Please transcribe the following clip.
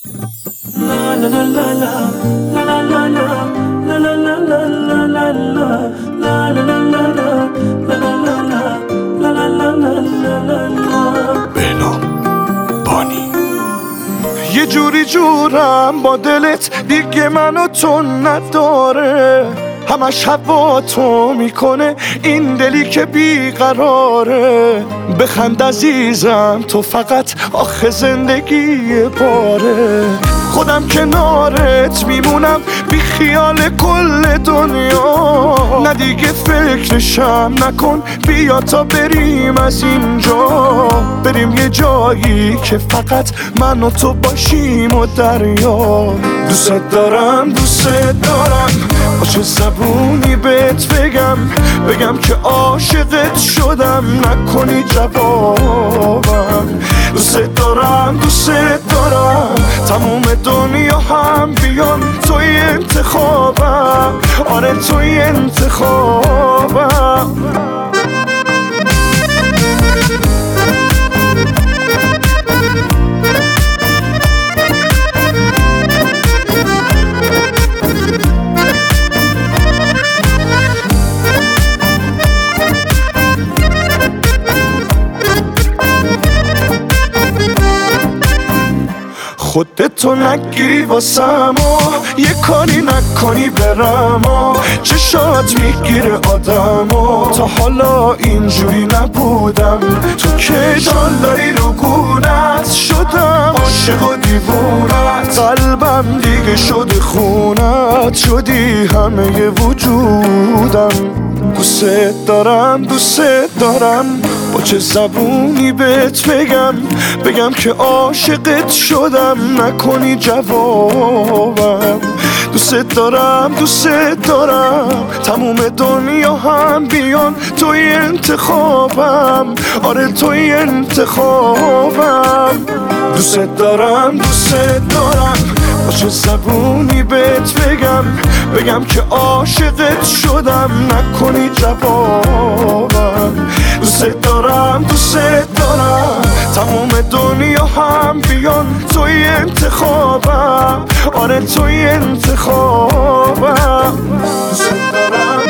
یه جوری جورم با دلت دیگه منو تو نداره، همش هوا تو میکنه این دلی که بیقراره. بخند عزیزم تو فقط آخه زندگی باره، خودم کنارت میمونم بی خیال کل دنیا. نه دیگه فکرشم نکن، بیا تا بریم از اینجا، بریم یه جایی که فقط من و تو باشیم و دریا. دوست دارم دوست دارم، با چه زبونی بهت بگم که عاشقت شدم، نکنی جوابم. دوست دارم تموم دنیا هم بیان توی انتخابم، آره توی انتخابم. خودتو نگیری واسم و یه کاری نکنی برم و چشات میگیره آدم و تا حالا اینجوری نبودم. تو که داری رو گونت شدم، عاشق و دیوونت، قلبم دیگه شده خونت، شدی همه وجودم. دوست دارم با چه زبونی بهت بگم که عاشقت شدم، نکنی جوابم. دوست دارم تموم دنیا هم بیان توی انتخابم، آره توی انتخابم. دوست دارم با چه زبونی بهت بگم که عاشقت شدم، نکنی جوابم. دوست دارم تموم دنیا هم بیان توی انتخابم، آره توی انتخابم. دوست دارم